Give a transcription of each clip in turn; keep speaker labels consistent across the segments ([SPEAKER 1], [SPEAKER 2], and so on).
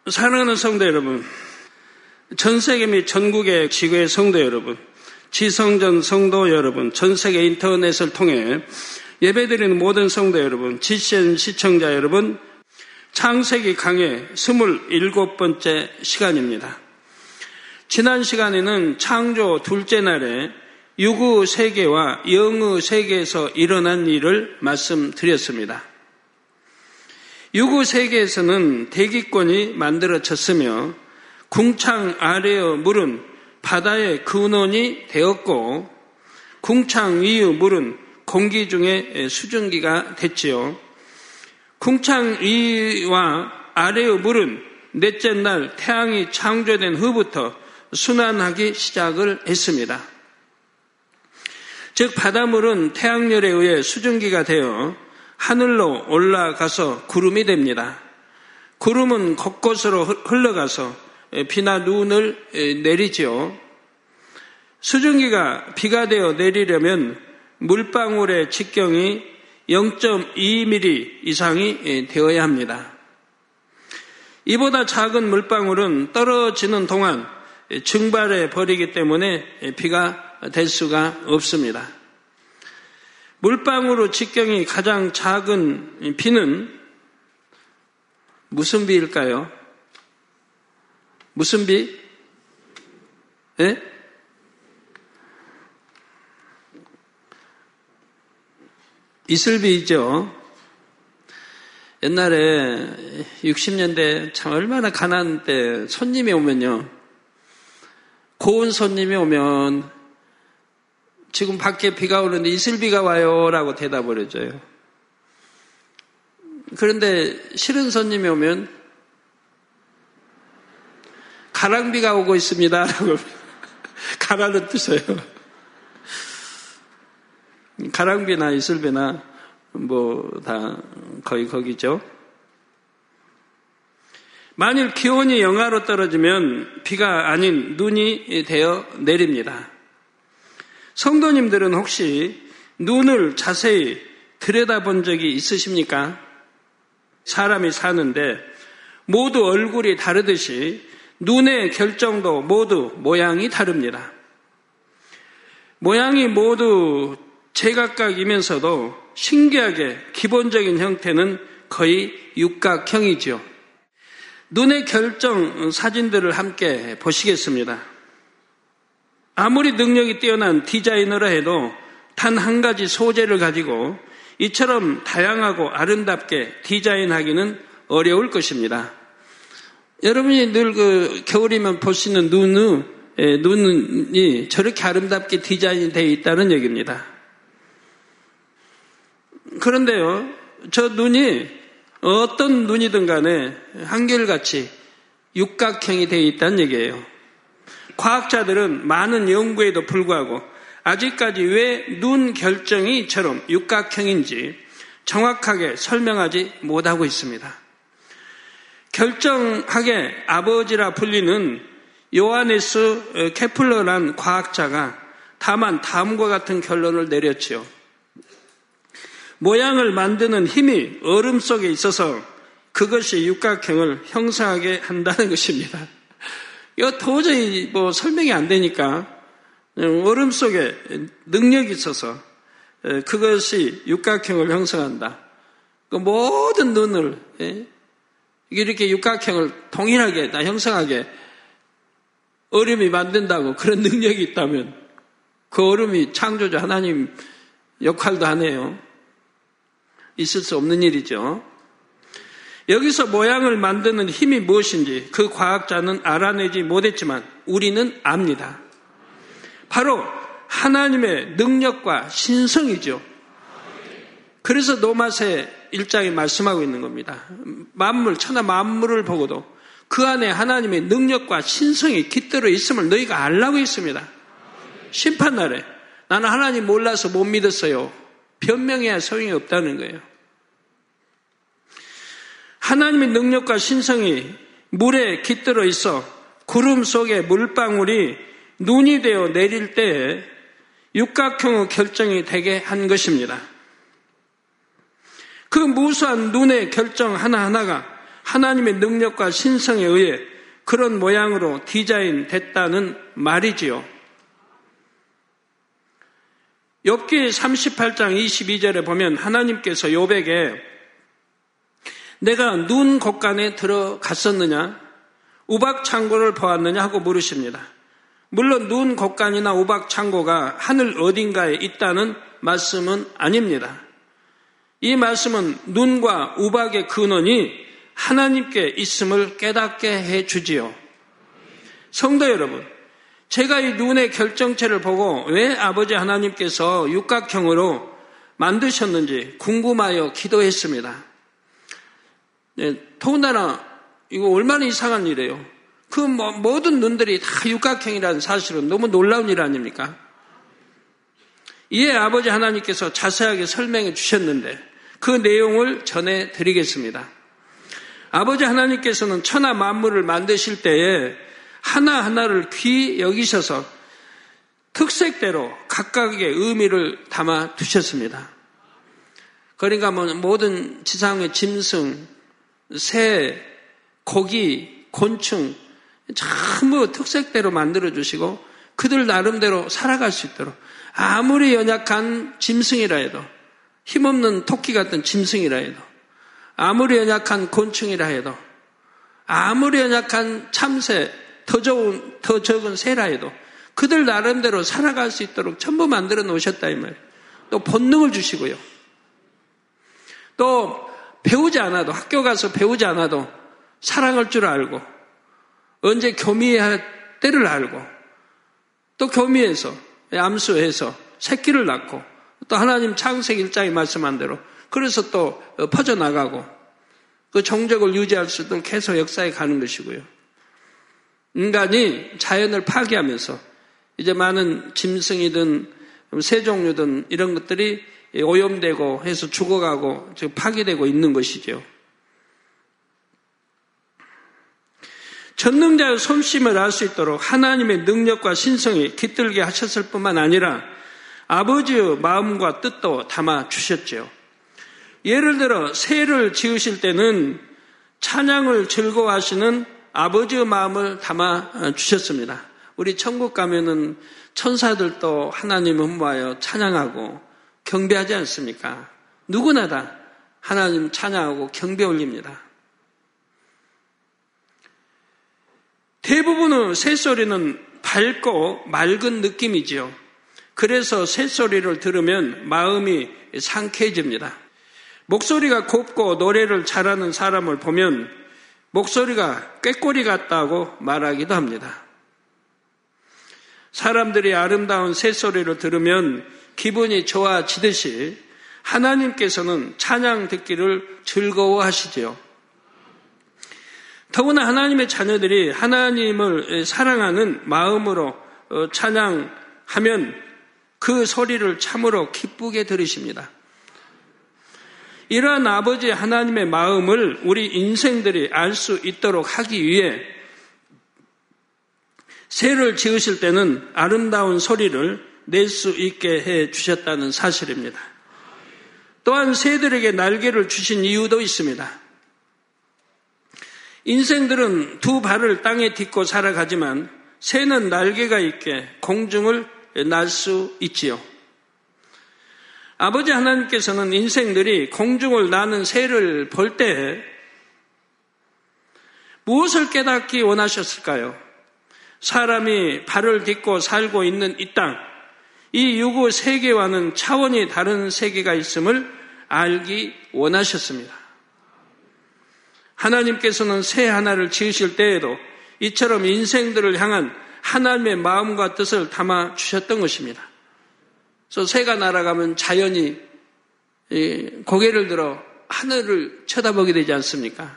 [SPEAKER 1] 사랑하는 성도 여러분, 전 세계 및 전국의 지구의 성도 여러분, 지성전 성도 여러분, 전 세계 인터넷을 통해 예배드리는 모든 성도 여러분, GCN 시청자 여러분, 창세기 강의 27번째 시간입니다. 지난 시간에는 창조 둘째 날에 유구 세계와 영의 세계에서 일어난 일을 말씀드렸습니다. 유구 세계에서는 대기권이 만들어졌으며 궁창 아래의 물은 바다의 근원이 되었고 궁창 위의 물은 공기 중에 수증기가 됐지요. 궁창 위와 아래의 물은 넷째 날 태양이 창조된 후부터 순환하기 시작을 했습니다. 즉 바닷물은 태양열에 의해 수증기가 되어 하늘로 올라가서 구름이 됩니다. 구름은 곳곳으로 흘러가서 비나 눈을 내리지요. 수증기가 비가 되어 내리려면 물방울의 직경이 0.2mm 이상이 되어야 합니다. 이보다 작은 물방울은 떨어지는 동안 증발해 버리기 때문에 비가 될 수가 없습니다. 물방울의 직경이 가장 작은 비는 무슨 비일까요? 무슨 비? 예? 이슬비죠. 옛날에 60년대 참 얼마나 가난한 때 손님이 오면요. 고운 손님이 오면 지금 밖에 비가 오는데 이슬비가 와요 라고 대답을 해줘요. 그런데 싫은 손님이 오면 가랑비가 오고 있습니다 라고 가라는 뜻이에요. 가랑비나 이슬비나 뭐 다 거의 거기죠. 만일 기온이 영하로 떨어지면 비가 아닌 눈이 되어 내립니다. 성도님들은 혹시 눈을 자세히 들여다본 적이 있으십니까? 사람이 사는데 모두 얼굴이 다르듯이 눈의 결정도 모두 모양이 다릅니다. 모양이 모두 제각각이면서도 신기하게 기본적인 형태는 거의 육각형이죠. 눈의 결정 사진들을 함께 보시겠습니다. 아무리 능력이 뛰어난 디자이너라 해도 단 한 가지 소재를 가지고 이처럼 다양하고 아름답게 디자인하기는 어려울 것입니다. 여러분이 늘 겨울이면 볼 수 있는 눈이 저렇게 아름답게 디자인이 되어 있다는 얘기입니다. 그런데요, 저 눈이 어떤 눈이든 간에 한결같이 육각형이 되어 있다는 얘기예요. 과학자들은 많은 연구에도 불구하고 아직까지 왜 눈 결정이 이처럼 육각형인지 정확하게 설명하지 못하고 있습니다. 결정학의 아버지라 불리는 요하네스 케플러라는 과학자가 다만 다음과 같은 결론을 내렸지요. 모양을 만드는 힘이 얼음 속에 있어서 그것이 육각형을 형성하게 한다는 것입니다. 이거 도저히 설명이 안 되니까 얼음 속에 능력이 있어서 그것이 육각형을 형성한다. 그 모든 눈을 이렇게 육각형을 동일하게 다 형성하게 얼음이 만든다고 그런 능력이 있다면 그 얼음이 창조주 하나님 역할도 하네요. 있을 수 없는 일이죠. 여기서 모양을 만드는 힘이 무엇인지 그 과학자는 알아내지 못했지만 우리는 압니다. 바로 하나님의 능력과 신성이죠. 그래서 로마서 1장에 말씀하고 있는 겁니다. 만물, 천하 만물을 보고도 그 안에 하나님의 능력과 신성이 깃들어 있음을 너희가 알라고 했습니다. 심판날에 나는 하나님 몰라서 못 믿었어요. 변명해야 소용이 없다는 거예요. 하나님의 능력과 신성이 물에 깃들어 있어 구름 속에 물방울이 눈이 되어 내릴 때에 육각형의 결정이 되게 한 것입니다. 그 무수한 눈의 결정 하나하나가 하나님의 능력과 신성에 의해 그런 모양으로 디자인 됐다는 말이지요. 욥기 38장 22절에 보면 하나님께서 욥에게 내가 눈 곳간에 들어갔었느냐? 우박 창고를 보았느냐? 하고 물으십니다. 물론 눈 곳간이나 우박 창고가 하늘 어딘가에 있다는 말씀은 아닙니다. 이 말씀은 눈과 우박의 근원이 하나님께 있음을 깨닫게 해주지요. 성도 여러분, 제가 이 눈의 결정체를 보고 왜 아버지 하나님께서 육각형으로 만드셨는지 궁금하여 기도했습니다. 더군다나 이거 얼마나 이상한 일이에요. 그 모든 눈들이 다 육각형이라는 사실은 너무 놀라운 일 아닙니까? 이에 아버지 하나님께서 자세하게 설명해 주셨는데 그 내용을 전해드리겠습니다. 아버지 하나님께서는 천하 만물을 만드실 때에 하나하나를 귀히 여기셔서 특색대로 각각의 의미를 담아 두셨습니다. 그러니까 모든 지상의 짐승, 새, 고기, 곤충 전부 특색대로 만들어주시고 그들 나름대로 살아갈 수 있도록 아무리 연약한 짐승이라 해도 힘없는 토끼 같은 짐승이라 해도 아무리 연약한 곤충이라 해도 아무리 연약한 참새, 더 적은 새라 해도 그들 나름대로 살아갈 수 있도록 전부 만들어 놓으셨다 이 말이에요. 또 본능을 주시고요. 또 배우지 않아도 학교 가서 배우지 않아도 사랑할 줄 알고 언제 교미해야 할 때를 알고 또 교미해서 암수해서 새끼를 낳고 또 하나님 창세기 1장에 말씀한 대로 그래서 또 퍼져나가고 그 종족을 유지할 수 있도록 계속 역사에 가는 것이고요. 인간이 자연을 파괴하면서 이제 많은 짐승이든 새 종류든 이런 것들이 오염되고 해서 죽어가고 지금 파괴되고 있는 것이죠. 전능자의 솜씨를 알 수 있도록 하나님의 능력과 신성이 깃들게 하셨을 뿐만 아니라 아버지의 마음과 뜻도 담아 주셨죠. 예를 들어 새를 지으실 때는 찬양을 즐거워하시는 아버지의 마음을 담아 주셨습니다. 우리 천국 가면은 천사들도 하나님을 흠모하여 찬양하고 경배하지 않습니까? 누구나 다 하나님 찬양하고 경배 올립니다. 대부분의 새소리는 밝고 맑은 느낌이지요. 그래서 새소리를 들으면 마음이 상쾌해집니다. 목소리가 곱고 노래를 잘하는 사람을 보면 목소리가 꾀꼬리 같다고 말하기도 합니다. 사람들이 아름다운 새소리를 들으면 기분이 좋아지듯이 하나님께서는 찬양 듣기를 즐거워하시지요. 더구나 하나님의 자녀들이 하나님을 사랑하는 마음으로 찬양하면 그 소리를 참으로 기쁘게 들으십니다. 이러한 아버지 하나님의 마음을 우리 인생들이 알 수 있도록 하기 위해 새를 지으실 때는 아름다운 소리를 낼 수 있게 해 주셨다는 사실입니다. 또한 새들에게 날개를 주신 이유도 있습니다. 인생들은 두 발을 땅에 딛고 살아가지만 새는 날개가 있게 공중을 날 수 있지요. 아버지 하나님께서는 인생들이 공중을 나는 새를 볼 때 무엇을 깨닫기 원하셨을까요? 사람이 발을 딛고 살고 있는 이 땅, 이 유구 세계와는 차원이 다른 세계가 있음을 알기 원하셨습니다. 하나님께서는 새 하나를 지으실 때에도 이처럼 인생들을 향한 하나님의 마음과 뜻을 담아 주셨던 것입니다. 그래서 새가 날아가면 자연이 고개를 들어 하늘을 쳐다보게 되지 않습니까?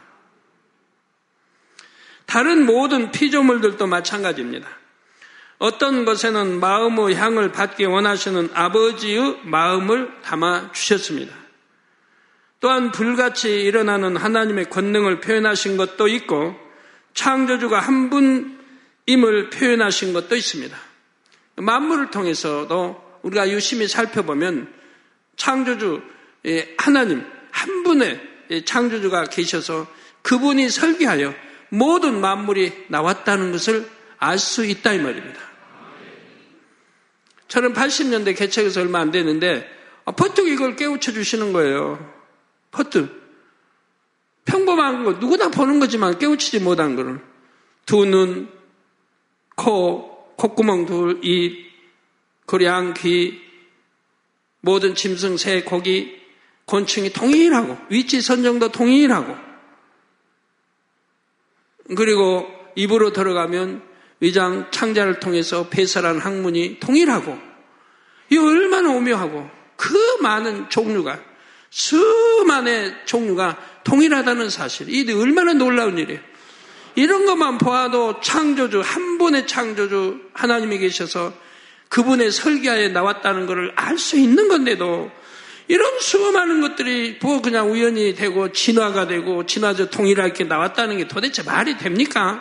[SPEAKER 1] 다른 모든 피조물들도 마찬가지입니다. 어떤 것에는 마음의 향을 받기 원하시는 아버지의 마음을 담아 주셨습니다. 또한 불같이 일어나는 하나님의 권능을 표현하신 것도 있고 창조주가 한 분임을 표현하신 것도 있습니다. 만물을 통해서도 우리가 유심히 살펴보면 창조주 하나님 한 분의 창조주가 계셔서 그분이 설계하여 모든 만물이 나왔다는 것을 알 수 있다 이 말입니다. 저는 80년대 개척해서 얼마 안 됐는데 퍼뜩 이걸 깨우쳐 주시는 거예요. 퍼뜩. 평범한 거 누구나 보는 거지만 깨우치지 못한 거를. 두 눈, 코, 콧구멍 둘, 입, 고량, 귀, 모든 짐승, 새, 고기, 곤충이 동일하고 위치 선정도 동일하고 그리고 입으로 들어가면 위장 창자를 통해서 배설한 학문이 동일하고 이 얼마나 오묘하고 그 많은 종류가 수만의 종류가 동일하다는 사실 이 얼마나 놀라운 일이에요. 이런 것만 보아도 창조주 한 분의 창조주 하나님이 계셔서 그분의 설계하에 나왔다는 것을 알 수 있는 건데도 이런 수많은 것들이 뭐 그냥 우연히 되고 진화가 되고 진화적 동일하게 나왔다는 게 도대체 말이 됩니까?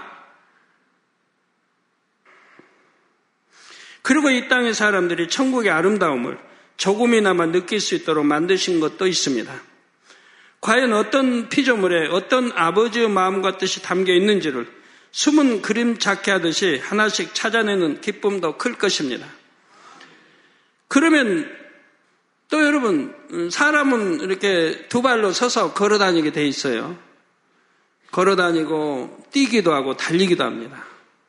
[SPEAKER 1] 그리고 이 땅의 사람들이 천국의 아름다움을 조금이나마 느낄 수 있도록 만드신 것도 있습니다. 과연 어떤 피조물에 어떤 아버지의 마음과 뜻이 담겨 있는지를 숨은 그림 찾기 하듯이 하나씩 찾아내는 기쁨도 클 것입니다. 그러면 또 여러분 사람은 이렇게 두 발로 서서 걸어 다니게 돼 있어요. 걸어 다니고 뛰기도 하고 달리기도 합니다.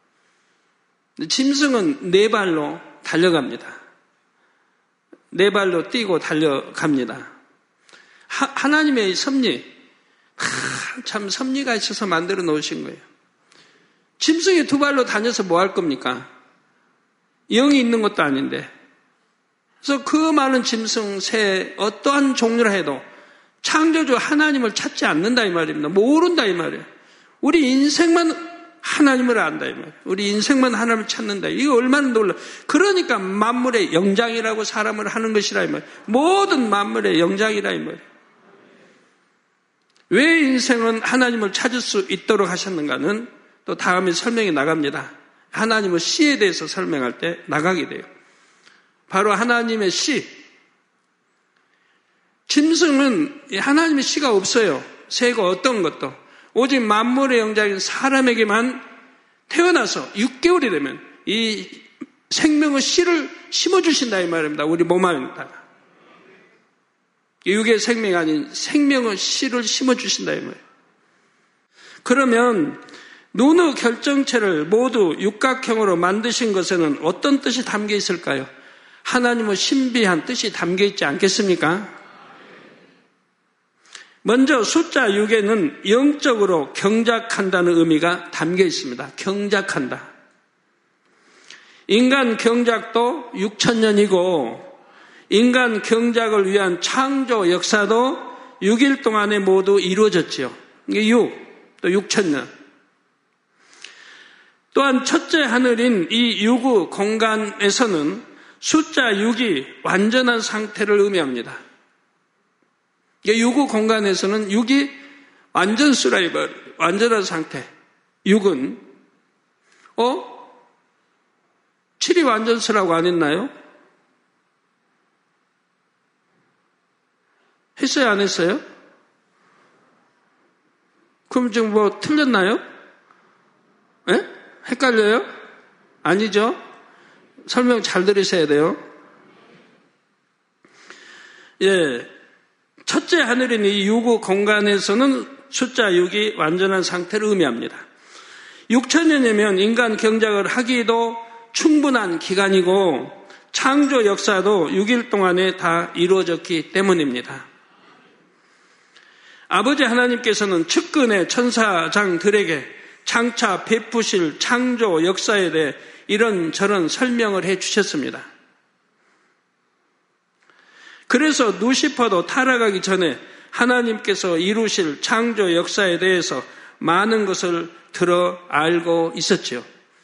[SPEAKER 1] 짐승은 네 발로 달려갑니다. 네 발로 뛰고 달려갑니다. 하나님의 섭리, 참 섭리가 있어서 만들어 놓으신 거예요. 짐승이 두 발로 다녀서 뭐 할 겁니까? 영이 있는 것도 아닌데. 그래서 그 많은 짐승, 새, 어떠한 종류라 해도 창조주 하나님을 찾지 않는다 이 말입니다. 모른다 이 말이에요. 우리 인생만 하나님을 안다 이 말이에요. 우리 인생만 하나님을 찾는다. 이거 얼마나 놀라. 그러니까 만물의 영장이라고 사람을 하는 것이라 이 말이에요. 모든 만물의 영장이라 이 말이에요. 왜 인생은 하나님을 찾을 수 있도록 하셨는가는 또 다음에 설명이 나갑니다. 하나님의 씨에 대해서 설명할 때 나가게 돼요. 바로 하나님의 씨. 짐승은 하나님의 씨가 없어요. 새고 어떤 것도. 오직 만물의 영장인 사람에게만 태어나서 6개월이 되면 이 생명의 씨를 심어주신다 이 말입니다. 우리 몸 안에다가. 육의 생명이 아닌 생명의 씨를 심어주신다 이 말이에요. 그러면 눈의 결정체를 모두 육각형으로 만드신 것에는 어떤 뜻이 담겨 있을까요? 하나님의 신비한 뜻이 담겨 있지 않겠습니까? 먼저 숫자 6에는 영적으로 경작한다는 의미가 담겨 있습니다. 경작한다. 인간 경작도 6,000년이고 인간 경작을 위한 창조 역사도 6일 동안에 모두 이루어졌지요. 이게 6, 또 6,000년. 또한 첫째 하늘인 이 육의 공간에서는 숫자 6이 완전한 상태를 의미합니다. 육의 공간에서는 6이 완전수라 이 말이에요. 완전한 상태. 6은 7이 완전수라고 안 했나요? 했어요? 안 했어요? 그럼 지금 뭐 틀렸나요? 예? 헷갈려요? 아니죠? 설명 잘 들으셔야 돼요. 예. 첫째 하늘인 이 육의 공간에서는 숫자 6이 완전한 상태를 의미합니다. 6,000년이면 인간 경작을 하기도 충분한 기간이고 창조 역사도 6일 동안에 다 이루어졌기 때문입니다. 아버지 하나님께서는 측근의 천사장들에게 장차 베푸실 창조 역사에 대해 이런저런 설명을 해 주셨습니다. 그래서 루시퍼도 타락하기 전에 하나님께서 이루실 창조 역사에 대해서 많은 것을 들어 알고 있었지요.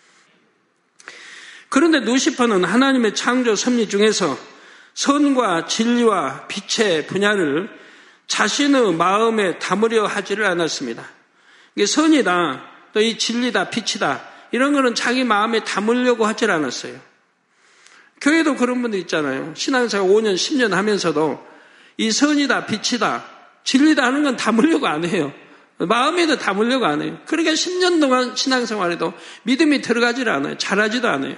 [SPEAKER 1] 그런데 루시퍼는 하나님의 창조 섭리 중에서 선과 진리와 빛의 분야를 자신의 마음에 담으려 하지를 않았습니다. 이게 선이다, 또 이 진리다, 빛이다, 이런 거는 자기 마음에 담으려고 하질 않았어요. 교회도 그런 분들 있잖아요. 신앙생활 5년, 10년 하면서도 이 선이다, 빛이다, 진리다 하는 건 담으려고 안 해요. 마음에도 담으려고 안 해요. 그러니까 10년 동안 신앙생활에도 믿음이 들어가질 않아요. 잘하지도 않아요.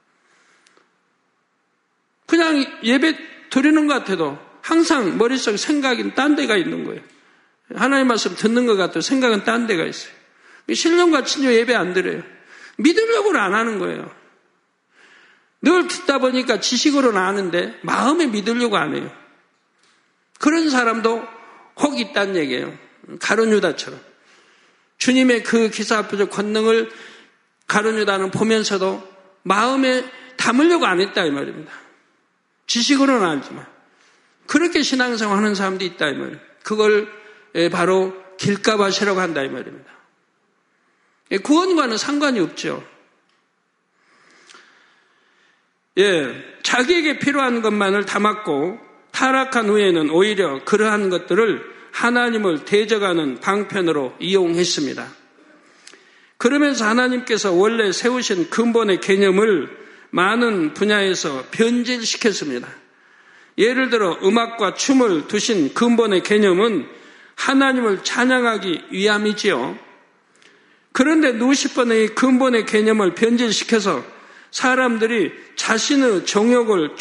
[SPEAKER 1] 그냥 예배 드리는 것 같아도 항상 머릿속에 생각이 딴 데가 있는 거예요. 하나님 말씀 듣는 것 같아도 생각은 딴 데가 있어요. 신령과 친교 예배 안 드려요. 믿으려고는 안 하는 거예요. 늘 듣다 보니까 지식으로는 아는데 마음에 믿으려고 안 해요. 그런 사람도 혹 있다는 얘기예요. 가룟 유다처럼. 주님의 그 기사합부적 권능을 가룟 유다는 보면서도 마음에 담으려고 안 했다 이 말입니다. 지식으로는 알지만 그렇게 신앙생활하는 사람도 있다 이 말이에요. 그걸 바로 길가밭이라고 한다 이 말입니다. 구원과는 상관이 없죠. 자기에게 필요한 것만을 담았고 타락한 후에는 오히려 그러한 것들을 하나님을 대적하는 방편으로 이용했습니다. 그러면서 하나님께서 원래 세우신 근본의 개념을 많은 분야에서 변질시켰습니다. 예를 들어 음악과 춤을 두신 근본의 개념은 하나님을 찬양하기 위함이지요. 그런데 누시번의 근본의 개념을 변질시켜서 사람들이 자신의 정욕을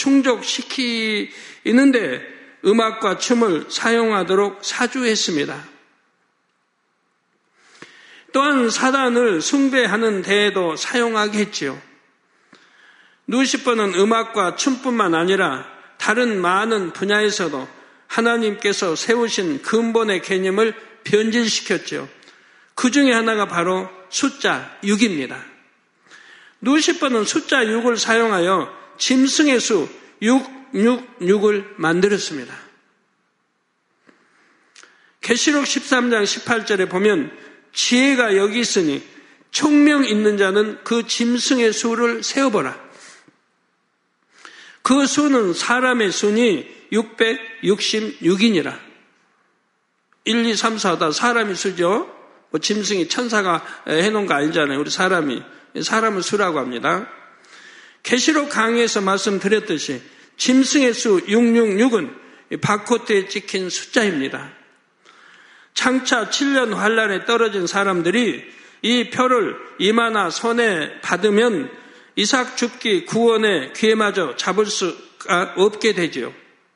[SPEAKER 1] 충족시키는데 음악과 춤을 사용하도록 사주했습니다. 또한 사단을 숭배하는 데에도 사용하게 했지요. 누시번은 음악과 춤뿐만 아니라 다른 많은 분야에서도 하나님께서 세우신 근본의 개념을 변질시켰죠. 그 중에 하나가 바로 숫자 6입니다. 누시번은 숫자 6을 사용하여 짐승의 수 666을 만들었습니다. 계시록 13장 18절에 보면 지혜가 여기 있으니 총명 있는 자는 그 짐승의 수를 세어보라. 그 수는 사람의 수니 666이니라. 1, 2, 3, 4 다 사람의 수죠. 뭐 짐승이 천사가 해놓은 거 아니잖아요. 우리 사람을 수라고 합니다. 계시록 강의에서 말씀드렸듯이 짐승의 수 666은 바코트에 찍힌 숫자입니다. 장차 7년 환란에 떨어진 사람들이 이 표를 이마나 손에 받으면 이삭 죽기 구원의 기회마저 잡을 수가 없게 되지요.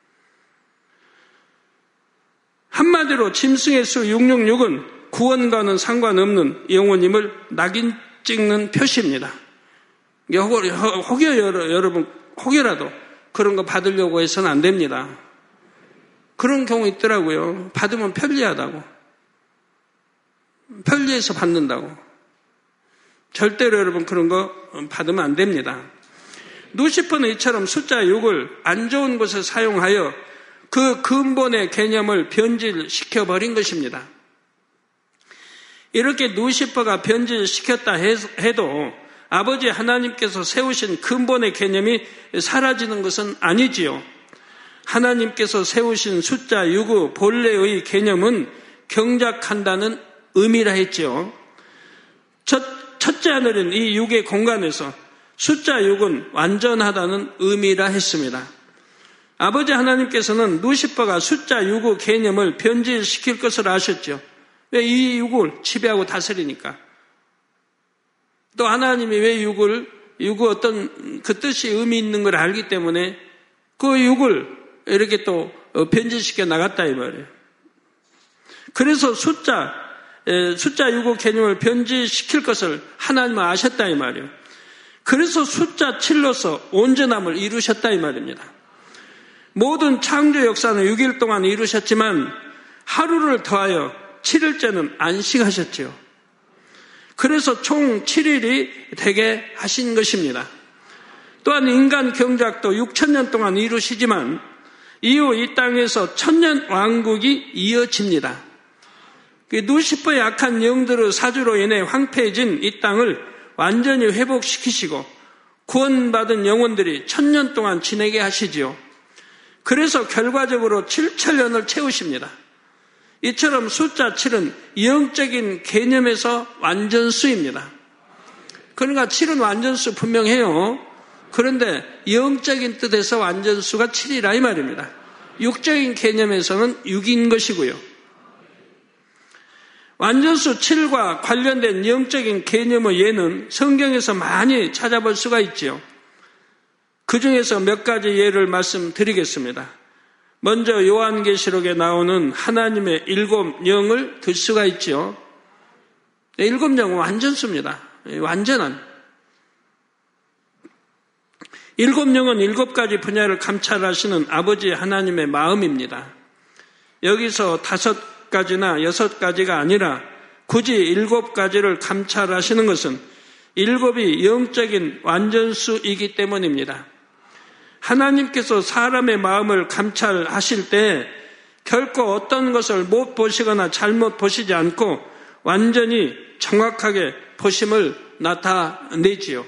[SPEAKER 1] 한마디로 짐승의 수 666은 구원과는 상관없는 영혼임을 낙인 찍는 표시입니다. 여러분 혹여라도 그런 거 받으려고 해서는 안 됩니다. 그런 경우 있더라고요. 받으면 편리하다고. 편리해서 받는다고. 절대로 여러분 그런 거 받으면 안 됩니다. 누시퍼는 이처럼 숫자 6을 안 좋은 곳에 사용하여 그 근본의 개념을 변질시켜버린 것입니다. 이렇게 누시퍼가 변질시켰다 해도 아버지 하나님께서 세우신 근본의 개념이 사라지는 것은 아니지요. 하나님께서 세우신 숫자 6의 본래의 개념은 경작한다는 의미라 했지요. 첫째 하늘은 이 6의 공간에서 숫자 6은 완전하다는 의미라 했습니다. 아버지 하나님께서는 누시퍼가 숫자 6의 개념을 변질시킬 것을 아셨죠. 왜 이 6을 지배하고 다스리니까. 또 하나님이 왜 6의 어떤 그 뜻이 의미 있는 걸 알기 때문에 그 6을 이렇게 또 변질시켜 나갔다 이 말이에요. 그래서 숫자 6의 개념을 변질시킬 것을 하나님은 아셨다 이 말이에요. 그래서 숫자 7로서 온전함을 이루셨다 이 말입니다. 모든 창조 역사는 6일 동안 이루셨지만 하루를 더하여 7일째는 안식하셨지요. 그래서 총 7일이 되게 하신 것입니다. 또한 인간 경작도 6,000년 동안 이루시지만 이후 이 땅에서 1000년 왕국이 이어집니다. 누시퍼의 악한 영들의 사주로 인해 황폐해진 이 땅을 완전히 회복시키시고 구원받은 영혼들이 1000년 동안 지내게 하시지요. 그래서 결과적으로 7,000년을 채우십니다. 이처럼 숫자 7은 영적인 개념에서 완전수입니다. 그러니까 7은 완전수 분명해요. 그런데 영적인 뜻에서 완전수가 7이라 이 말입니다. 육적인 개념에서는 6인 것이고요. 완전수 7과 관련된 영적인 개념의 예는 성경에서 많이 찾아볼 수가 있지요. 그 중에서 몇 가지 예를 말씀드리겠습니다. 먼저 요한계시록에 나오는 하나님의 7영을 들 수가 있지요. 7영은 완전수입니다. 완전한. 7영은 7가지 분야를 감찰하시는 아버지 하나님의 마음입니다. 여기서 5가지나 6가지가 아니라 굳이 7가지를 감찰하시는 것은 7이 영적인 완전수이기 때문입니다. 하나님께서 사람의 마음을 감찰하실 때 결코 어떤 것을 못 보시거나 잘못 보시지 않고 완전히 정확하게 보심을 나타내지요.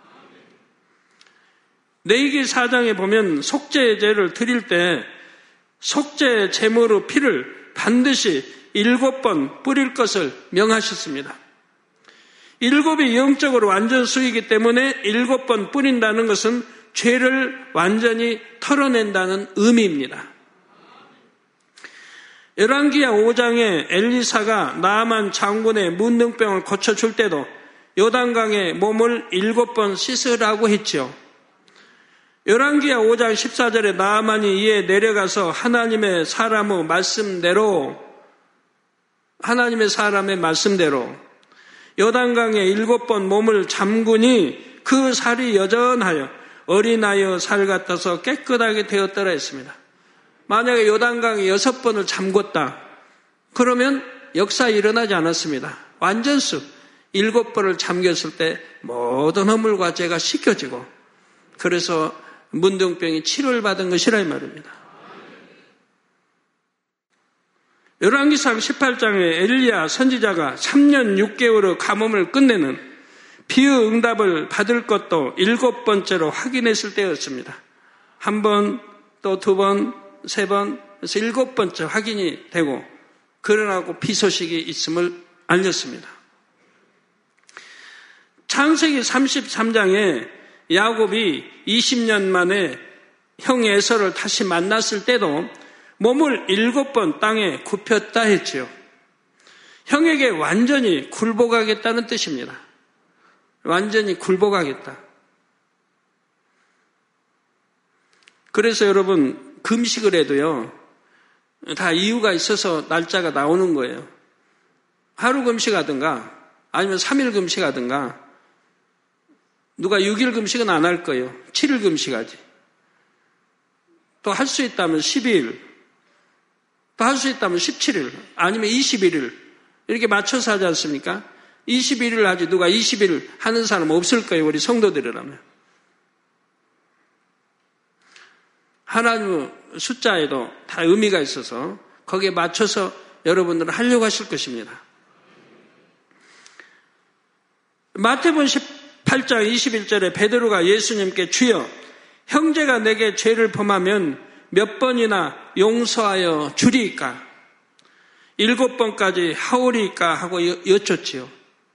[SPEAKER 1] 레위기 4장에 보면 속죄제를 드릴 때 속죄 제물의 피를 반드시 7번 뿌릴 것을 명하셨습니다. 7이 영적으로 완전수이기 때문에 7번 뿌린다는 것은 죄를 완전히 털어낸다는 의미입니다. 열왕기하 5장에 엘리사가 나아만 장군의 문둥병을 고쳐줄 때도 요단강에 몸을 7번 씻으라고 했죠. 열왕기하 5장 14절에 나아만이 이에 내려가서 하나님의 사람의 말씀대로 요단강에 7번 몸을 잠그니 그 살이 여전하여 어린아이의 살 같아서 깨끗하게 되었더라 했습니다. 만약에 요단강에 6번을 잠궜다. 그러면 역사 일어나지 않았습니다. 완전수 7번을 잠겼을 때 모든 허물과 죄가 씻겨지고 그래서 문둥병이 치료를 받은 것이라 이 말입니다. 열왕기상 18장에 엘리야 선지자가 3년 6개월의 가뭄을 끝내는 비의 응답을 받을 것도 7번째로 확인했을 때였습니다. 1번, 또 2번, 3번, 그래서 7번째 확인이 되고 그러나고 비 소식이 있음을 알렸습니다. 창세기 33장에 야곱이 20년 만에 형 에서를 다시 만났을 때도 몸을 7번 땅에 굽혔다 했지요. 형에게 완전히 굴복하겠다는 뜻입니다. 완전히 굴복하겠다. 그래서 여러분 금식을 해도요. 다 이유가 있어서 날짜가 나오는 거예요. 하루 금식하든가 아니면 3일 금식하든가 누가 6일 금식은 안 할 거예요. 7일 금식하지. 또 할 수 있다면 12일, 또 할 수 있다면 17일, 아니면 21일 이렇게 맞춰서 하지 않습니까? 21일 하지 누가 20일 하는 사람 없을 거예요. 우리 성도들이라면. 하나님의 숫자에도 다 의미가 있어서 거기에 맞춰서 여러분들은 하려고 하실 것입니다. 마태복음 18장 21절에 베드로가 예수님께 주여 형제가 내게 죄를 범하면 몇 번이나 용서하여 주리이까? 7번까지 하오리이까? 하고 여쭙지요.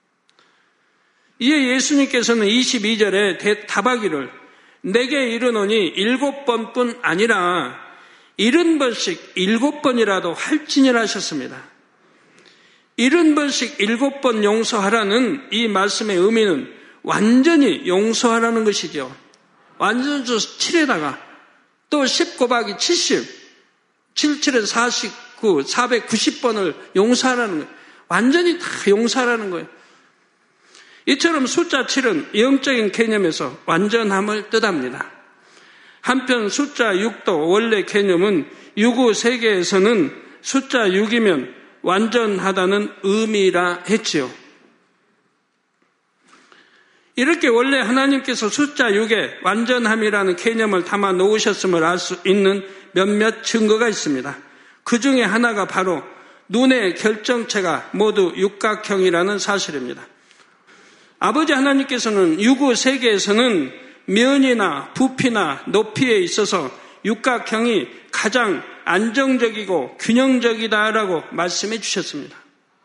[SPEAKER 1] 이에 예수님께서는 22절에 답하기를 내게 이르노니 7번뿐 아니라 70번씩 7번이라도 할지니라 하셨습니다. 70번씩 7번 용서하라는 이 말씀의 의미는 완전히 용서하라는 것이죠. 완전수 7에다가 또 10 곱하기 70, 77에서 49, 490번을 용서하라는 거예요. 완전히 다 용서하라는 거예요. 이처럼 숫자 7은 영적인 개념에서 완전함을 뜻합니다. 한편 숫자 6도 원래 개념은 유구 세계에서는 숫자 6이면 완전하다는 의미라 했지요. 이렇게 원래 하나님께서 숫자 6에 완전함이라는 개념을 담아 놓으셨음을 알 수 있는 몇몇 증거가 있습니다. 그 중에 하나가 바로 눈의 결정체가 모두 육각형이라는 사실입니다. 아버지 하나님께서는 유구 세계에서는 면이나 부피나 높이에 있어서 육각형이 가장 안정적이고 균형적이다라고 말씀해 주셨습니다.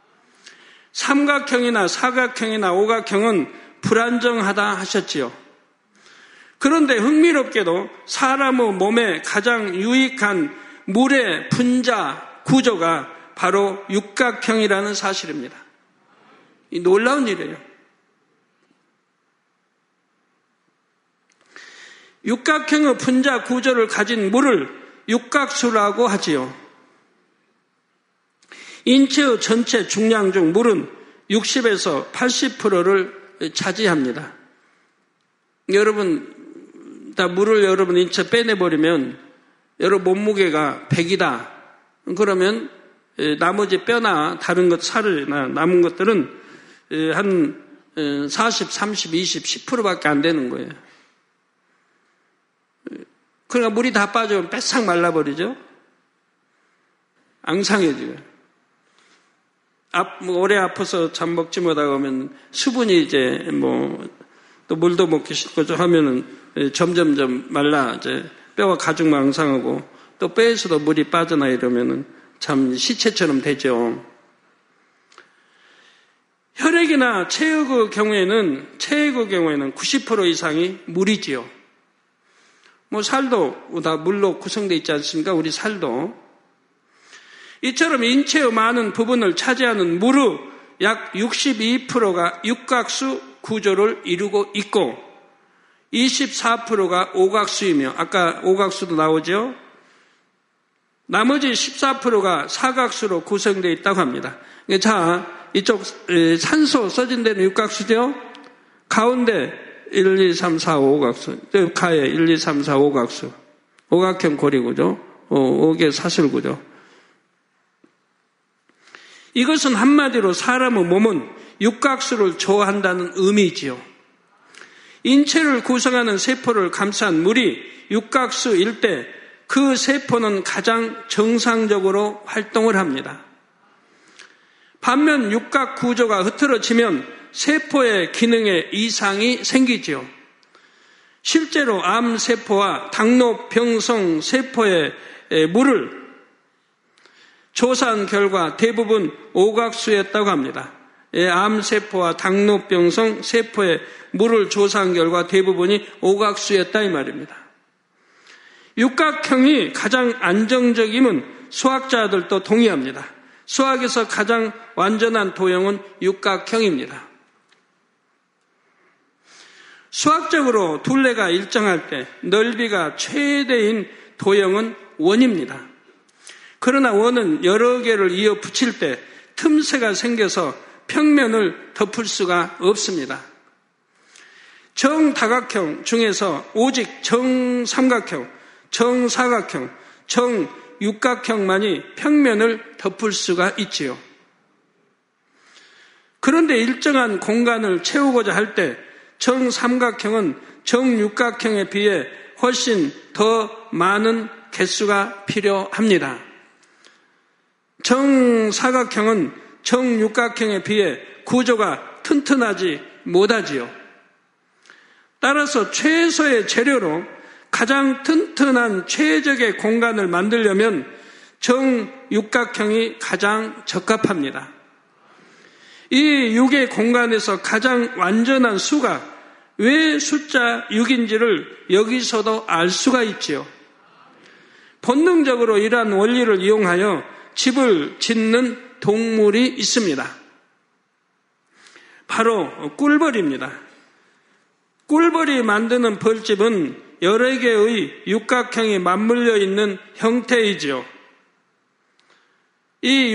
[SPEAKER 1] 삼각형이나 사각형이나 오각형은 불안정하다 하셨지요. 그런데 흥미롭게도 사람의 몸에 가장 유익한 물의 분자 구조가 바로 육각형이라는 사실입니다. 이 놀라운 일이에요. 육각형의 분자 구조를 가진 물을 육각수라고 하지요. 인체의 전체 중량 중 물은 60에서 80%를 차지합니다. 여러분, 다 물을 여러분 인체 빼내버리면 여러분 몸무게가 100이다. 그러면 나머지 뼈나 다른 것, 살이나 남은 것들은 한 40, 30, 20, 10%밖에 안 되는 거예요. 그러니까 물이 다 빠지면 빼싹 말라버리죠. 앙상해지고요. 오래 아파서 잠 먹지 못하고 오면 수분이 이제 또 물도 먹기 싫고 좀 하면은 점점점 말라 이제 뼈가 가죽만 앙상하고 또 뼈에서도 물이 빠져나 이러면은 참 시체처럼 되죠. 혈액이나 체액의 경우에는 90% 이상이 물이지요. 살도 다 물로 구성되어 있지 않습니까? 우리 살도. 이처럼 인체의 많은 부분을 차지하는 물의 약 62%가 육각수 구조를 이루고 있고 24%가 오각수이며 아까 오각수도 나오죠. 나머지 14%가 사각수로 구성되어 있다고 합니다. 자, 이쪽 산소 써진 데는 육각수죠. 가운데 1, 2, 3, 4, 5각수. 가에 1, 2, 3, 4, 5각수. 오각형 고리구조. 5개 사슬구조. 이것은 한마디로 사람의 몸은 육각수를 좋아한다는 의미지요. 인체를 구성하는 세포를 감싼 물이 육각수일 때 그 세포는 가장 정상적으로 활동을 합니다. 반면 육각 구조가 흐트러지면 세포의 기능에 이상이 생기지요. 실제로 암세포와 당뇨병성 세포의 물을 조사한 결과 대부분 오각수였다고 합니다. 암세포와 당뇨병성 세포의 물을 조사한 결과 대부분이 오각수였다 이 말입니다. 육각형이 가장 안정적임은 수학자들도 동의합니다. 수학에서 가장 완전한 도형은 육각형입니다. 수학적으로 둘레가 일정할 때 넓이가 최대인 도형은 원입니다. 그러나 원은 여러 개를 이어 붙일 때 틈새가 생겨서 평면을 덮을 수가 없습니다. 정다각형 중에서 오직 정삼각형, 정사각형, 정육각형만이 평면을 덮을 수가 있지요. 그런데 일정한 공간을 채우고자 할 때 정삼각형은 정육각형에 비해 훨씬 더 많은 개수가 필요합니다. 정사각형은 정육각형에 비해 구조가 튼튼하지 못하지요. 따라서 최소의 재료로 가장 튼튼한 최적의 공간을 만들려면 정육각형이 가장 적합합니다. 이 6의 공간에서 가장 완전한 수가 왜 숫자 6인지를 여기서도 알 수가 있지요. 본능적으로 이러한 원리를 이용하여 집을 짓는 동물이 있습니다. 바로 꿀벌입니다. 꿀벌이 만드는 벌집은 여러 개의 육각형이 맞물려 있는 형태이지요. 이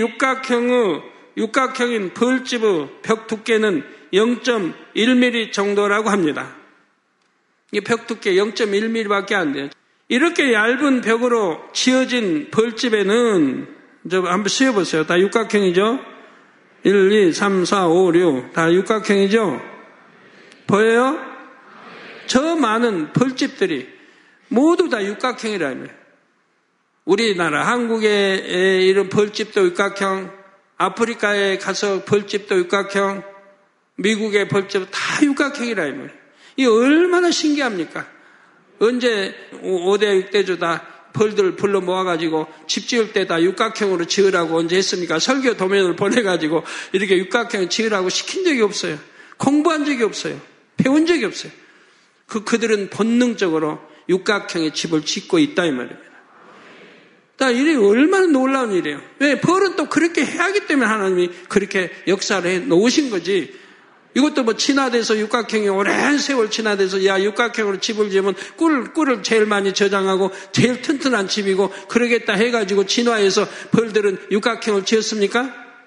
[SPEAKER 1] 육각형인 벌집의 벽 두께는 0.1mm 정도라고 합니다. 이 벽 두께 0.1mm밖에 안 돼요. 이렇게 얇은 벽으로 지어진 벌집에는 한번 씌워보세요. 다 육각형이죠? 1, 2, 3, 4, 5, 6 다 육각형이죠? 보여요? 저 많은 벌집들이 모두 다 육각형이라며. 우리나라 한국의 이런 벌집도 육각형, 아프리카에 가서 벌집도 육각형, 미국의 벌집도 다 육각형이라며. 이게 얼마나 신기합니까? 언제 5대 6대주 다 벌들 불러 모아가지고 집 지을 때 다 육각형으로 지으라고 언제 했습니까? 설교 도면을 보내가지고 이렇게 육각형 지으라고 시킨 적이 없어요. 공부한 적이 없어요. 배운 적이 없어요. 그들은 본능적으로 육각형의 집을 짓고 있다 이 말입니다. 일이 얼마나 놀라운 일이에요. 왜? 벌은 또 그렇게 해야 하기 때문에 하나님이 그렇게 역사를 해 놓으신 거지. 이것도 뭐 진화돼서 육각형이 오랜 세월 진화돼서 야 육각형으로 집을 지으면 꿀을 제일 많이 저장하고 제일 튼튼한 집이고 그러겠다 해가지고 진화해서 벌들은 육각형을 지었습니까?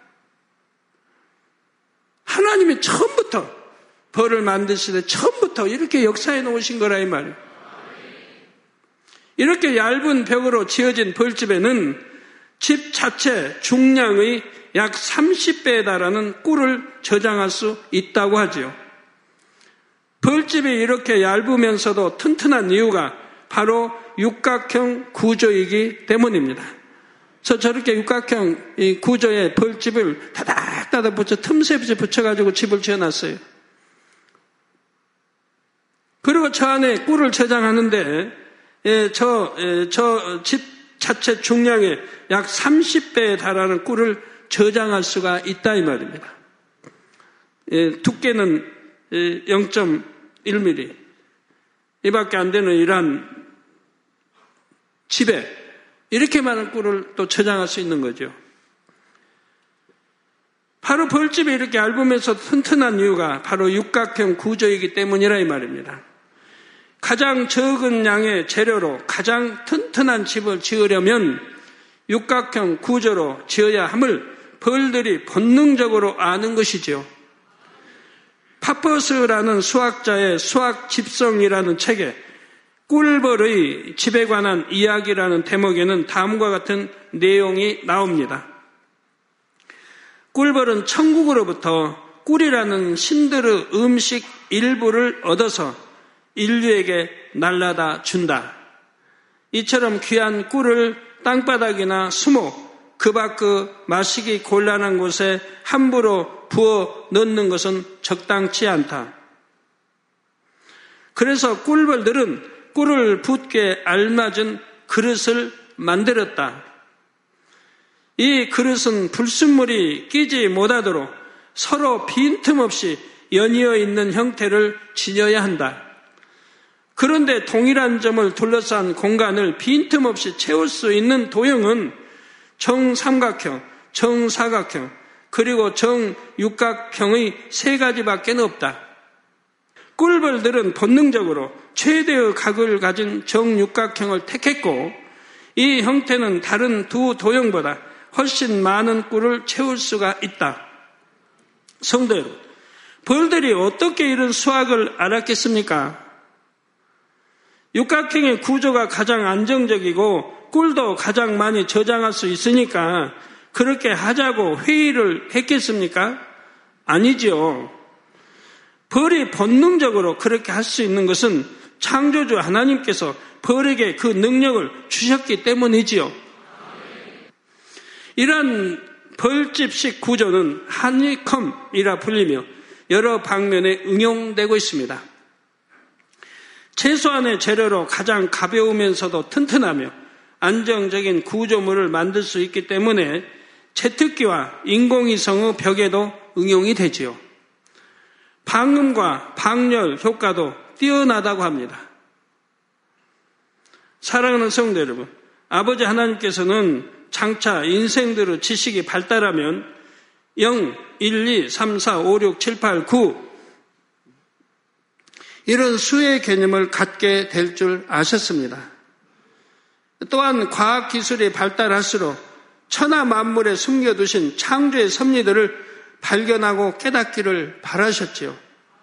[SPEAKER 1] 하나님이 처음부터 벌을 만드실 때 처음부터 이렇게 역사해 놓으신 거라 이 말이에요. 이렇게 얇은 벽으로 지어진 벌집에는 집 자체 중량의 약 30배에 달하는 꿀을 저장할 수 있다고 하지요. 벌집이 이렇게 얇으면서도 튼튼한 이유가 바로 육각형 구조이기 때문입니다. 저렇게 육각형 이 구조의 벌집을 다닥다닥 붙여 틈새 붙여가지고 집을 지어놨어요. 그리고 저 안에 꿀을 저장하는데 저 집 자체 중량의 약 30배에 달하는 꿀을 저장할 수가 있다 이 말입니다. 두께는 0.1mm 이밖에 안 되는 이러한 집에 이렇게 많은 꿀을 또 저장할 수 있는 거죠. 바로 벌집이 이렇게 얇으면서 튼튼한 이유가 바로 육각형 구조이기 때문이라 이 말입니다. 가장 적은 양의 재료로 가장 튼튼한 집을 지으려면 육각형 구조로 지어야 함을 벌들이 본능적으로 아는 것이지요. 파퍼스라는 수학자의 수학 집성이라는 책에 꿀벌의 집에 관한 이야기라는 대목에는 다음과 같은 내용이 나옵니다. 꿀벌은 천국으로부터 꿀이라는 신들의 음식 일부를 얻어서 인류에게 날라다 준다. 이처럼 귀한 꿀을 땅바닥이나 수목, 그 밖의 마시기 곤란한 곳에 함부로 부어 넣는 것은 적당치 않다. 그래서 꿀벌들은 꿀을 붓게 알맞은 그릇을 만들었다. 이 그릇은 불순물이 끼지 못하도록 서로 빈틈없이 연이어 있는 형태를 지녀야 한다. 그런데 동일한 점을 둘러싼 공간을 빈틈없이 채울 수 있는 도형은 정삼각형, 정사각형, 그리고 정육각형의 세 가지밖에 없다. 꿀벌들은 본능적으로 최대의 각을 가진 정육각형을 택했고 이 형태는 다른 두 도형보다 훨씬 많은 꿀을 채울 수가 있다. 성도 여러분, 벌들이 어떻게 이런 수학을 알았겠습니까? 육각형의 구조가 가장 안정적이고 꿀도 가장 많이 저장할 수 있으니까 그렇게 하자고 회의를 했겠습니까? 아니죠. 벌이 본능적으로 그렇게 할 수 있는 것은 창조주 하나님께서 벌에게 그 능력을 주셨기 때문이지요. 이러한 벌집식 구조는 하니컴이라 불리며 여러 방면에 응용되고 있습니다. 최소한의 재료로 가장 가벼우면서도 튼튼하며 안정적인 구조물을 만들 수 있기 때문에 제특기와 인공위성의 벽에도 응용이 되지요. 방음과 방열 효과도 뛰어나다고 합니다. 사랑하는 성도 여러분, 아버지 하나님께서는 장차 인생들의 지식이 발달하면 0, 1, 2, 3, 4, 5, 6, 7, 8, 9 이런 수의 개념을 갖게 될 줄 아셨습니다. 또한 과학기술이 발달할수록 천하 만물에 숨겨두신 창조의 섭리들을 발견하고 깨닫기를 바라셨지요.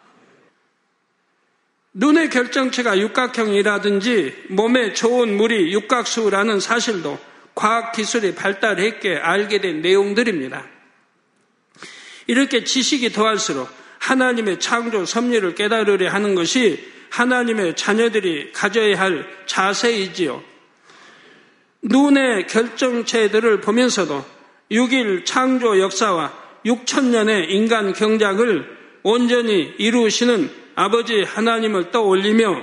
[SPEAKER 1] 눈의 결정체가 육각형이라든지 몸에 좋은 물이 육각수라는 사실도 과학기술이 발달했기에 알게 된 내용들입니다. 이렇게 지식이 더할수록 하나님의 창조 섭리를 깨달으려 하는 것이 하나님의 자녀들이 가져야 할 자세이지요. 눈의 결정체들을 보면서도 6일 창조 역사와 6,000년의 인간 경작을 온전히 이루시는 아버지 하나님을 떠올리며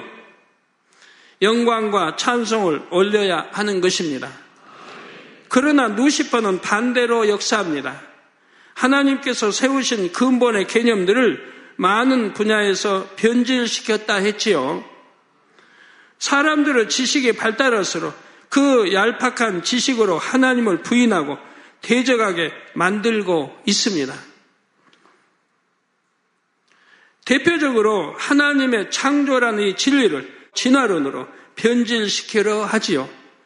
[SPEAKER 1] 영광과 찬송을 올려야 하는 것입니다. 그러나 루시퍼는 반대로 역사합니다. 하나님께서 세우신 근본의 개념들을 많은 분야에서 변질시켰다 했지요. 사람들의 지식이 발달할수록 그 얄팍한 지식으로 하나님을 부인하고 대적하게 만들고 있습니다. 대표적으로 하나님의 창조라는 이 진리를 진화론으로 변질시키려 하지요.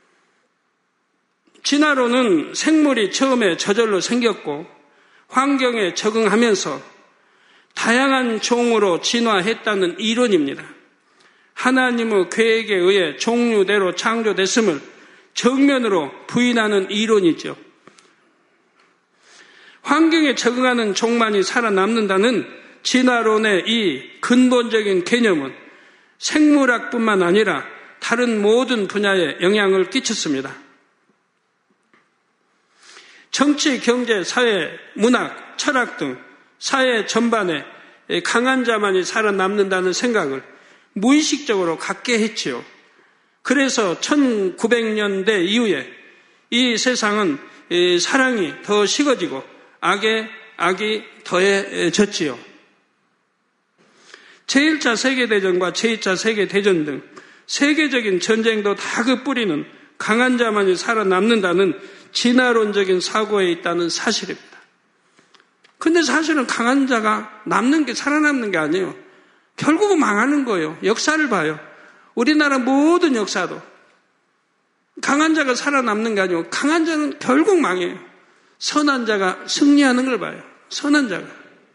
[SPEAKER 1] 진화론은 생물이 처음에 저절로 생겼고 환경에 적응하면서 다양한 종으로 진화했다는 이론입니다. 하나님의 계획에 의해 종류대로 창조됐음을 정면으로 부인하는 이론이죠. 환경에 적응하는 종만이 살아남는다는 진화론의 이 근본적인 개념은 생물학뿐만 아니라 다른 모든 분야에 영향을 끼쳤습니다. 정치, 경제, 사회, 문학, 철학 등 사회 전반에 강한 자만이 살아남는다는 생각을 무의식적으로 갖게 했지요. 그래서 1900년대 이후에 이 세상은 사랑이 더 식어지고 악이 더해졌지요. 제1차 세계대전과 제2차 세계대전 등 세계적인 전쟁도 다 그 뿌리는 강한 자만이 살아남는다는 진화론적인 사고에 있다는 사실입니다. 근데 사실은 강한 자가 살아남는 게 아니에요. 결국은 망하는 거예요. 역사를 봐요. 우리나라 모든 역사도 강한 자가 살아남는 게 아니고 강한 자는 결국 망해요. 선한 자가 승리하는 걸 봐요. 선한 자가.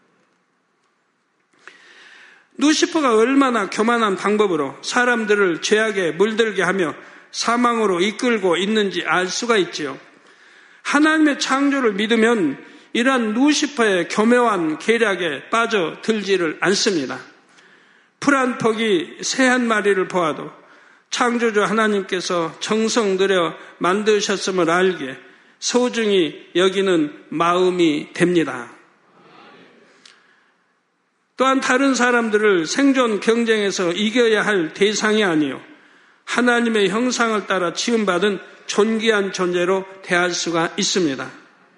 [SPEAKER 1] 루시퍼가 얼마나 교만한 방법으로 사람들을 죄악에 물들게 하며 사망으로 이끌고 있는지 알 수가 있지요. 하나님의 창조를 믿으면 이러한 루시퍼의 교묘한 계략에 빠져들지를 않습니다. 풀 한 폭이 새 한 마리를 보아도 창조주 하나님께서 정성 들여 만드셨음을 알기에 소중히 여기는 마음이 됩니다. 또한 다른 사람들을 생존 경쟁에서 이겨야 할 대상이 아니요 하나님의 형상을 따라 지음받은 존귀한 존재로 대할 수가 있습니다.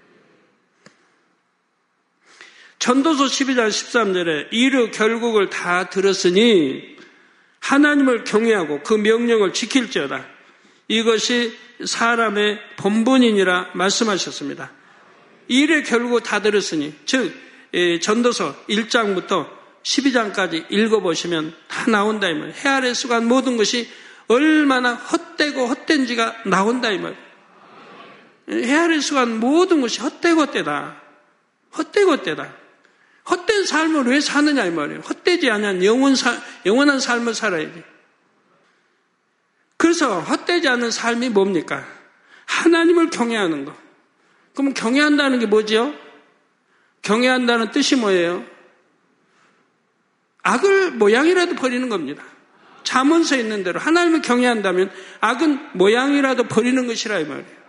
[SPEAKER 1] 전도서 12장 13절에 이르 결국을 다 들었으니 하나님을 경외하고 그 명령을 지킬지어다. 이것이 사람의 본분이니라 말씀하셨습니다. 이르 결국 다 들었으니 즉 전도서 1장부터 12장까지 읽어보시면 다 나온다 이 말이에요. 해 아래 수간 모든 것이 얼마나 헛되고 헛된지가 나온다 이 말이에요. 해 아래 수간 모든 것이 헛되고 헛되다. 헛되고 헛되다. 헛된 삶을 왜 사느냐 이 말이에요. 헛되지 않은 영원한 삶을 살아야지. 그래서 헛되지 않은 삶이 뭡니까? 하나님을 경외하는 거. 그럼 경외한다는 게 뭐지요? 경외한다는 뜻이 뭐예요? 악을 모양이라도 버리는 겁니다. 잠언서에 있는 대로 하나님을 경외한다면 악은 모양이라도 버리는 것이라 이 말이에요.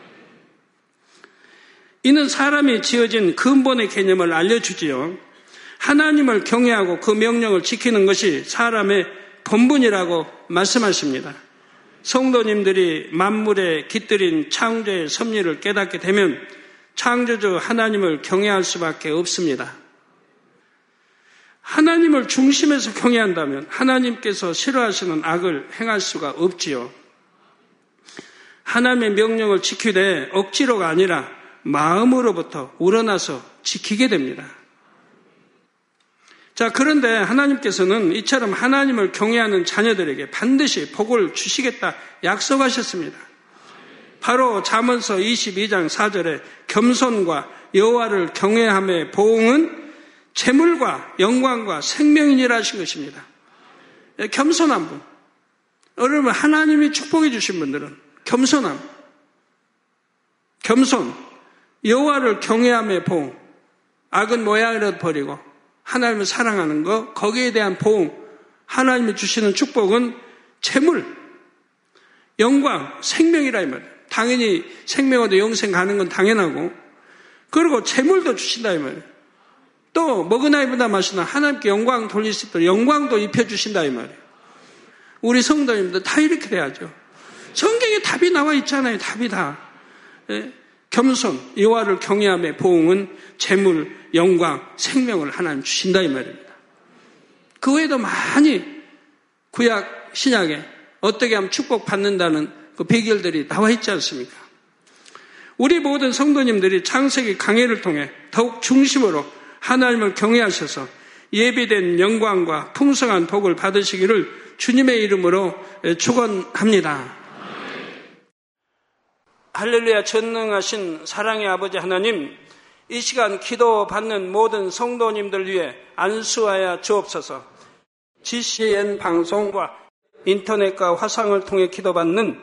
[SPEAKER 1] 이는 사람이 지어진 근본의 개념을 알려주지요. 하나님을 경외하고 그 명령을 지키는 것이 사람의 본분이라고 말씀하십니다. 성도님들이 만물에 깃들인 창조의 섭리를 깨닫게 되면 창조주 하나님을 경외할 수밖에 없습니다. 하나님을 중심에서 경외한다면 하나님께서 싫어하시는 악을 행할 수가 없지요. 하나님의 명령을 지키되 억지로가 아니라 마음으로부터 우러나서 지키게 됩니다. 자, 그런데 하나님께서는 이처럼 하나님을 경외하는 자녀들에게 반드시 복을 주시겠다 약속하셨습니다. 바로 잠언서 22장 4절에 겸손과 여호와를 경외함의 보응은 재물과 영광과 생명이니라 하신 것입니다. 겸손한 분. 여러분 하나님이 축복해 주신 분들은 겸손함, 겸손, 여호와를 경외함의 보응, 악은 모양이라도 버리고 하나님을 사랑하는 것, 거기에 대한 보응, 하나님이 주시는 축복은 재물, 영광, 생명이라 이 말이에요. 당연히 생명으로 영생 가는 건 당연하고, 그리고 재물도 주신다 이 말이에요. 또 먹으나 입으나 마시나 하나님께 영광 돌릴 수 있도록 영광도 입혀주신다 이 말이에요. 우리 성도님들 다 이렇게 돼야죠. 성경에 답이 나와 있잖아요. 답이 다. 겸손, 여호와를 경외함의 보응은 재물, 영광, 생명을 하나님 주신다 이 말입니다. 그 외에도 많이 구약, 신약에 어떻게 하면 축복받는다는 그 비결들이 나와 있지 않습니까? 우리 모든 성도님들이 창세기 강해를 통해 더욱 중심으로 하나님을 경외하셔서 예비된 영광과 풍성한 복을 받으시기를 주님의 이름으로 축원합니다. 할렐루야. 전능하신 사랑의 아버지 하나님, 이 시간 기도받는 모든 성도님들 위해 안수하여 주옵소서. GCN 방송과 인터넷과 화상을 통해 기도받는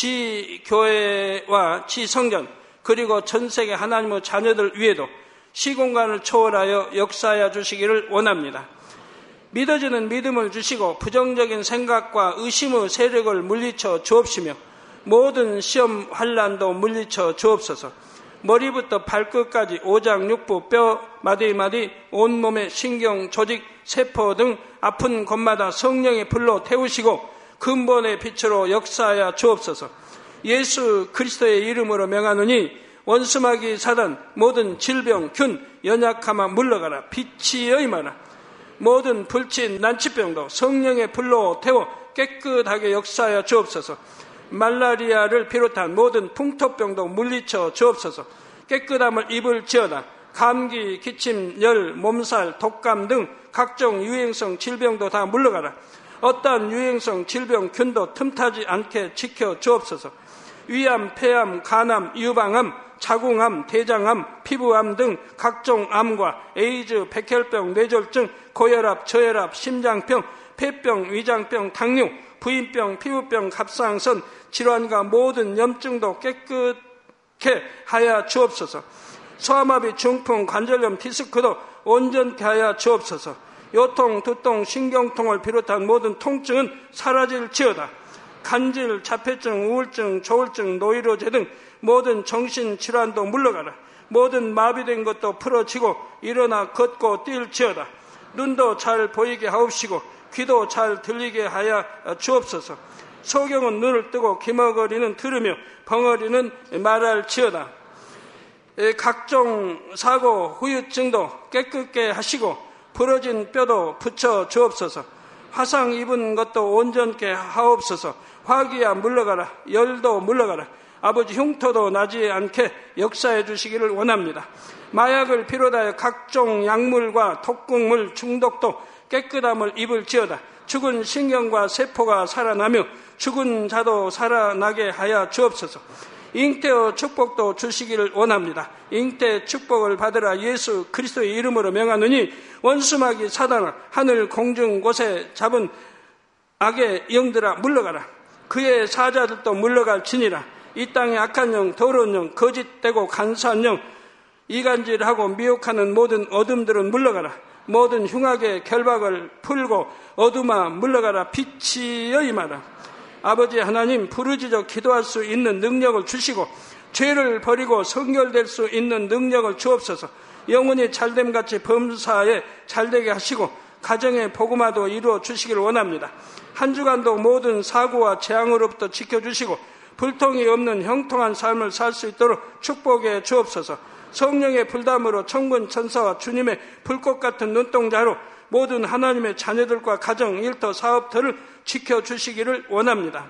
[SPEAKER 1] 지교회와 지성전 그리고 전세계 하나님의 자녀들 위에도 시공간을 초월하여 역사하여 주시기를 원합니다. 믿어지는 믿음을 주시고 부정적인 생각과 의심의 세력을 물리쳐 주옵시며 모든 시험 환난도 물리쳐 주옵소서. 머리부터 발끝까지 오장육부, 뼈, 마디마디, 온몸의 신경, 조직, 세포 등 아픈 곳마다 성령의 불로 태우시고 근본의 빛으로 역사하여 주옵소서. 예수 그리스도의 이름으로 명하노니 원수마귀 사단 모든 질병, 균, 연약함아 물러가라. 빛이 여임하라. 모든 불친, 난치병도 성령의 불로 태워 깨끗하게 역사하여 주옵소서. 말라리아를 비롯한 모든 풍토병도 물리쳐 주옵소서. 깨끗함을 입을지어다. 감기, 기침, 열, 몸살, 독감 등 각종 유행성 질병도 다 물러가라. 어떠한 유행성 질병, 균도 틈타지 않게 지켜 주옵소서. 위암, 폐암, 간암, 유방암, 자궁암, 대장암, 피부암 등 각종 암과 에이즈, 백혈병, 뇌졸중, 고혈압, 저혈압, 심장병, 폐병, 위장병, 당뇨, 부인병, 피부병, 갑상선, 질환과 모든 염증도 깨끗게 하여 주옵소서. 소아마비, 중풍, 관절염, 디스크도 온전케 하여 주옵소서. 요통, 두통, 신경통을 비롯한 모든 통증은 사라질지어다. 간질, 자폐증, 우울증, 조울증, 노이로제 등 모든 정신질환도 물러가라. 모든 마비된 것도 풀어지고 일어나 걷고 뛸지어다. 눈도 잘 보이게 하옵시고 귀도 잘 들리게 하여 주옵소서. 소경은 눈을 뜨고 기머거리는 들으며 벙어리는 말할지어다. 각종 사고, 후유증도 깨끗게 하시고 부러진 뼈도 붙여 주옵소서. 화상 입은 것도 온전케 하옵소서. 화기야 물러가라. 열도 물러가라. 아버지 흉터도 나지 않게 역사해 주시기를 원합니다. 마약을 비롯하여 각종 약물과 독극물 중독도 깨끗함을 입을지어다. 죽은 신경과 세포가 살아나며 죽은 자도 살아나게 하여 주옵소서. 잉태의 축복도 주시기를 원합니다. 잉태 축복을 받으라. 예수 그리스도의 이름으로 명하노니 원수마귀 사단아 하늘 공중 곳에 잡은 악의 영들아 물러가라. 그의 사자들도 물러갈지니라. 이 땅의 악한 영, 더러운 영, 거짓되고 간사한 영, 이간질하고 미혹하는 모든 어둠들은 물러가라. 모든 흉악의 결박을 풀고 어둠아 물러가라. 빛이 여임하라. 아버지 하나님, 부르짖어 기도할 수 있는 능력을 주시고 죄를 버리고 성결될 수 있는 능력을 주옵소서. 영혼이 잘됨같이 범사에 잘되게 하시고 가정의 복음화도 이루어 주시기를 원합니다. 한 주간도 모든 사고와 재앙으로부터 지켜주시고 불통이 없는 형통한 삶을 살 수 있도록 축복해 주옵소서. 성령의 불담으로 천군 천사와 주님의 불꽃 같은 눈동자로 모든 하나님의 자녀들과 가정, 일터, 사업터를 지켜주시기를 원합니다.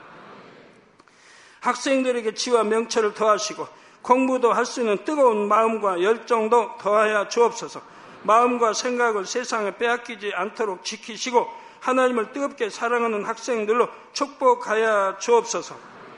[SPEAKER 1] 학생들에게 지와 명철을 더하시고 공부도 할 수 있는 뜨거운 마음과 열정도 더하여 주옵소서. 마음과 생각을 세상에 빼앗기지 않도록 지키시고 하나님을 뜨겁게 사랑하는 학생들로 축복하여 주옵소서.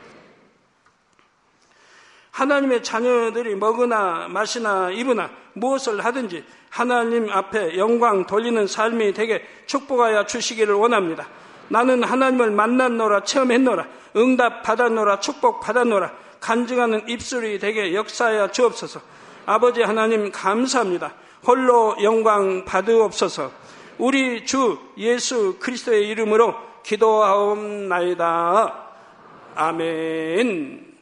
[SPEAKER 1] 하나님의 자녀들이 먹으나 마시나 입으나 무엇을 하든지 하나님 앞에 영광 돌리는 삶이 되게 축복하여 주시기를 원합니다. 나는 하나님을 만났노라, 체험했노라, 응답 받았노라, 축복 받았노라, 간증하는 입술이 되게 역사하여 주옵소서. 아버지 하나님 감사합니다. 홀로 영광 받으옵소서. 우리 주 예수 그리스도의 이름으로 기도하옵나이다. 아멘.